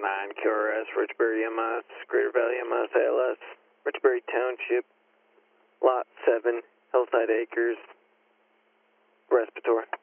QRS, Richbury MS, Greater Valley MS, ALS, Richbury Township, Lot 7, Hillside Acres, Respiratory.